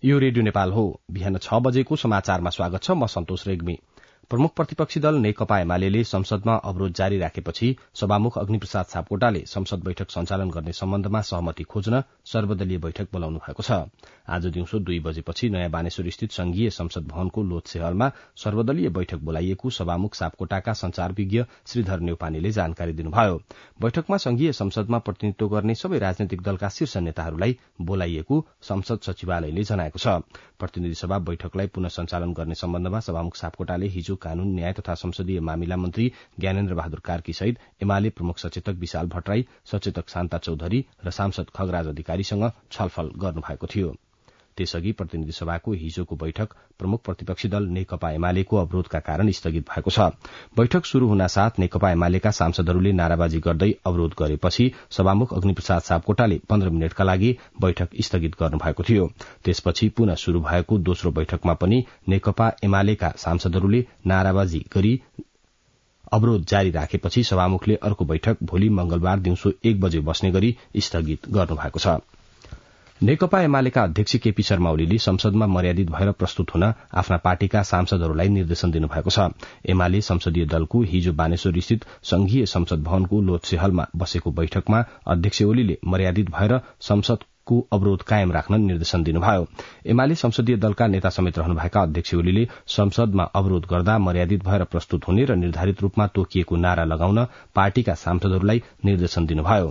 यो रेडियो नेपाल हो। बिहान 6 बजेको समाचारमा स्वागत छ। म सन्तोष रेग्मी। प्रमुख प्रतिपक्षी दल नेकपा एमाले संसदमा अवरोध जारी राखेपछि सभामुख अग्निप्रसाद सापकोटाले संसद बैठक सञ्चालन गर्ने सम्बन्धमा सहमति खोज्न सर्वदलीय बैठक बोलाउनु भएको छ। आज दिउँसो 2 बजेपछि नयाँ बानेश्वर स्थित संघीय संसद भवनको लोधसे हलमा सर्वदलीय बैठक बोलाइएको सभामुख सापकोटाका संचारविज्ञ श्रीधर न्यौपानेले जानकारी दिनुभयो। बैठकमा संघीय संसदमा प्रतिनिधित्व गर्ने सबै राजनैतिक दलका शीर्ष नेताहरूलाई बोलाइएको संसद सचिवालयले जनाएको छ। प्रतिनिधि सभा बैठकलाई पुनः सञ्चालन गर्ने सम्बन्धमा सभामुख सापकोटाले हिजो कानून न्याय तथा संसदीय मामिला मन्त्री ज्ञानेन्द्र बहादुर कार्की सहित एमाले प्रमुख सचेतक विशाल भट्टराई, सचेतक शान्ता चौधरी र सांसद खगराज अधिकारीसँग छलफल गर्नुभएको थियो। त्यसअघि प्रतिनिधि सभाको हिजोको बैठक प्रमुख प्रतिपक्षी दल नेकपा एमालेको अवरोधका कारण स्थगित भएको छ। बैठक शुरू हुनासाथ नेकपा एमालेका सांसदहरूले नाराबाजी गर्दै अवरोध गरेपछि सभामुख अग्निप्रसाद सापकोटाले 15 मिनटका लागि बैठक स्थगित गर्नुभएको थियो। त्यसपछि पुनः शुरू भएको दोस्रो बैठकमा पनि नेकपा एमालेका सांसदहरूले नाराबाजी गरी अवरोध जारी राखेपछि सभामुखले अर्को बैठक भोलि मंगलबार दिउँसो 1 बजे बस्ने गरी स्थगित गर्नुभएको छ। नेकपा एमालेका अध्यक्ष केपी शर्मा ओलीले संसदमा मर्यादित भएर प्रस्तुत हुन आफ्ना पार्टीका सांसदहरूलाई निर्देशन दिनुभएको छ। एमाले संसदीय दलको हिजो बानेश्वर स्थित संघीय संसद भवनको लोधसे हलमा बसेको बैठकमा अध्यक्ष ओलीले मर्यादित भएर संसदको अवरोध कायम राख्न निर्देशन दिनुभयो। एमाले संसदीय दलका नेता समेत रहनुभएका अध्यक्ष ओलीले संसदमा अवरोध गर्दा मर्यादित भएर प्रस्तुत हुने र निर्धारित रूपमा तोकिएको नारा लगाउन पार्टीका सांसदहरूलाई निर्देशन दिनुभयो।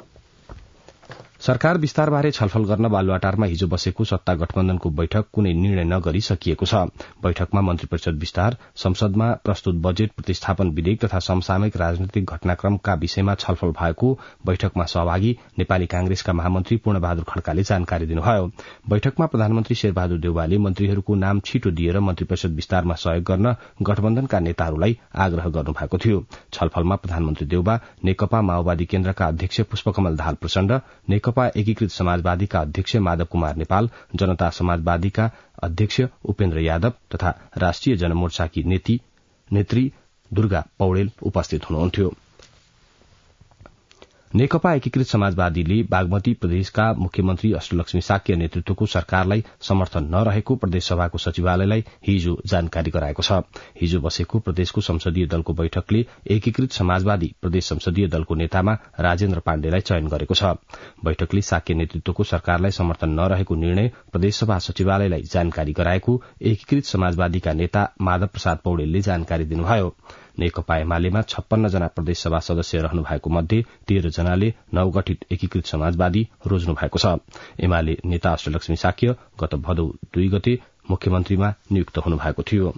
सरकार विस्तारबारे छलफल गर्न बालुवाटारमा हिजो बसेको सत्ता गठबन्धनको बैठक कुनै निर्णय नगरी सकिएको छ। बैठकमा मन्त्री परिषद विस्तार, संसदमा प्रस्तुत बजेट प्रतिस्थापन विधेयक तथा समसामयिक राजनैतिक घटनाक्रमका विषयमा छलफल भएको बैठकमा सहभागी नेपाली कांग्रेसका महामन्त्री पूर्णबहादुर खड्काले जानकारी दिनुभयो। बैठकमा प्रधानमन्त्री शेरबहादुर देउवाले मन्त्रीहरूको नाम छिटो दिएर मन्त्री परिषद विस्तारमा सहयोग गर्न गठबन्धनका नेताहरूलाई आग्रह गर्नुभएको थियो। छलफलमा प्रधानमन्त्री देउवा, नेकपा माओवादी केन्द्रका अध्यक्ष पुष्पकमल दाहाल प्रचण्ड, नेकपा एकीकृत समाजवादीका अध्यक्ष माधव कुमार नेपाल, जनता समाजवादीका अध्यक्ष उपेन्द्र यादव तथा राष्ट्रिय जनमोर्चाकी नेत्री दुर्गा पौडेल उपस्थित हुनुहुन्थ्यो। नेकपा एकीकृत समाजवादीले बागमती प्रदेशका मुख्यमन्त्री अष्टलक्ष्मी साक्य नेतृत्वको सरकारलाई समर्थन नरहेको प्रदेशसभाको सचिवालयलाई हिजो जानकारी गराएको छ। हिजो बसेको प्रदेशको संसदीय दलको बैठकले एकीकृत समाजवादी प्रदेश संसदीय दलको नेतामा राजेन्द्र पाण्डेलाई चयन गरेको छ। बैठकले साक्य नेतृत्वको सरकारलाई समर्थन नरहेको निर्णय प्रदेशसभा सचिवालयलाई जानकारी गराएको एकीकृत समाजवादीका नेता माधव प्रसाद पौडेलले जानकारी दिनुभयो। नेकपा एमालेमा 56 जना प्रदेशसभा सदस्य रहनु भएको मध्ये 13 जनाले नवगठित एकीकृत समाजवादी रोज्नु भएको छ। एमाले नेता अष्टलक्ष्मी साक्य गत भदौ 2 गते मुख्यमन्त्रीमा नियुक्त हुनुभएको थियो।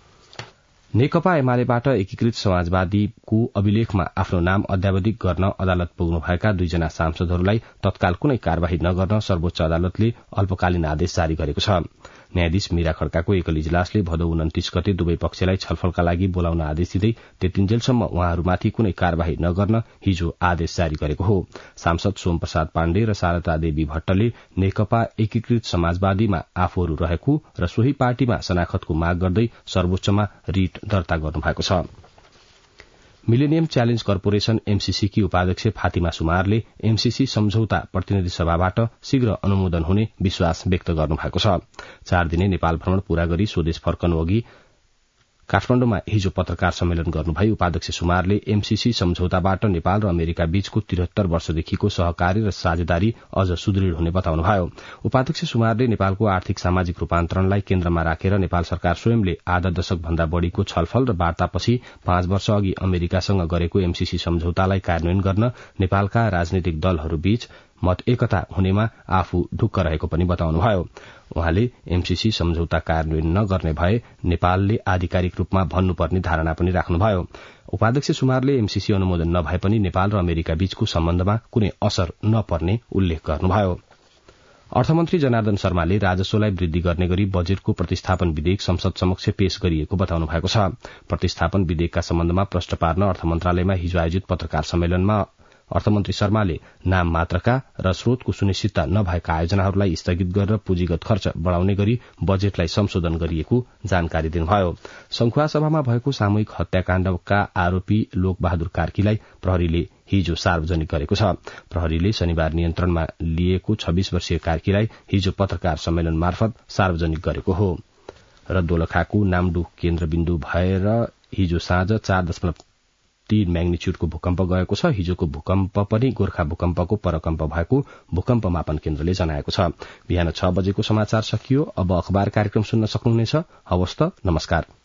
नेकपा एमालेबाट एकीकृत समाजवादीको अभिलेखमा आफ्नो नाम अध्यावधिक गर्न अदालत पुग्नुभएका 2 जना सांसदहरूलाई तत्काल कुनै कार्यवाही नगर्न सर्वोच्च अदालतले अल्पकालीन आदेश जारी गरेको छ। न्यायाधीश मीरा खड्काको एकल इजलासले भदौ 29 गते दुवै पक्षलाई छलफलका लागि बोलाउन आदेश दिँदै त्यतिन्जेलसम्म उहाँहरूमाथि कुनै कार्यवाही नगर्न हिजो आदेश जारी गरेको हो। सांसद सोमप्रसाद पाण्डे र शारदा देवी भट्टले नेकपा एकीकृत समाजवादीमा आफूहरू रहेको र सोही पार्टीमा शनाखतको माग गर्दै सर्वोच्चमा रिट दर्ता गर्नुभएको छ। मिलेनियम च्यालेन्ज कर्पोरेशन एमसीसी की उपाध्यक्ष फातिमा सुमारले एमसीसी सम्झौता प्रतिनिधि सभाबाट शीघ्र अनुमोदन हुने विश्वास व्यक्त गर्नुभएको छ। 4 दिने नेपाल भ्रमण पूरा गरी स्वदेश फर्कनु अघि काठमाण्डुमा हिजो पत्रकार सम्मेलन गर्नुभई उपाध्यक्ष सुमारले एमसीसी सम्झौताबाट नेपाल र अमेरिका बीचको 73 वर्षदेखिको सहकारी र साझेदारी अझ सुदृढ़ हुने बताउनुभयो। उपाध्यक्ष सुमारले नेपालको आर्थिक सामाजिक रूपान्तरणलाई केन्द्रमा राखेर नेपाल सरकार स्वयंले आधा दशक भन्दा बढ़ीको छलफल र वार्तापछि 5 वर्ष अघि अमेरिकासँग गरेको एमसीसी सम्झौतालाई कार्यान्वयन गर्न नेपालका राजनैतिक दलहरूबीच मत एकता हुनेमा आफू ढुक्क रहेको पनि बताउनुभयो। उहाँले एमसीसी सम्झौता कार्यान्वयन नगर्ने भए नेपालले आधिकारिक रूपमा भन्नुपर्ने धारणा पनि राख्नुभयो। उपाध्यक्ष सुमारले एमसीसी अनुमोदन नभए पनि नेपाल र अमेरिका बीचको सम्बन्धमा कुनै असर नपर्ने उल्लेख गर्नुभयो। अर्थमन्त्री जनार्दन शर्माले राजस्वलाई वृद्धि गर्ने गरी बजेटको प्रतिस्थापन विधेयक संसद समक्ष पेश गरिएको बताउनु भएको छ। प्रतिस्थापन विधेयकका सम्बन्धमा प्रश्न पार्न अर्थ मन्त्रालयमा हिजो आयोजित पत्रकार सम्मेलनमा अर्थमन्त्री शर्माले नाम मात्रका र स्रोतको सुनिश्चितता नभएका आयोजनाहरूलाई स्थगित गरेर पुँजीगत खर्च बढ़ाउने गरी बजेटलाई संशोधन गरिएको जानकारी दिनुभयो। संखुवासभामा भएको सामूहिक हत्याकाण्डका आरोपी लोकबहादुर कार्कीलाई प्रहरीले हिजो सार्वजनिक गरेको छ। प्रहरीले शनिबार नियन्त्रणमा लिएको 26 वर्षीय कार्कीलाई हिजो पत्रकार सम्मेलन मार्फत सार्वजनिक गरेको हो र दोलखाको नामडु केन्द्रबिन्दु भएर हिजो साँझ 4.3 म्याग्निच्युडको भूकम्प गएको छ। हिजोको भूकम्प पनि गोर्खा भूकम्पको परकम्प भएको भूकम्प मापन केन्द्रले जनाएको छ। बिहान 6 बजेको समाचार सकियो। अब अखबार कार्यक्रम सुन्न सक्नुहुनेछ। हवस् त, नमस्कार।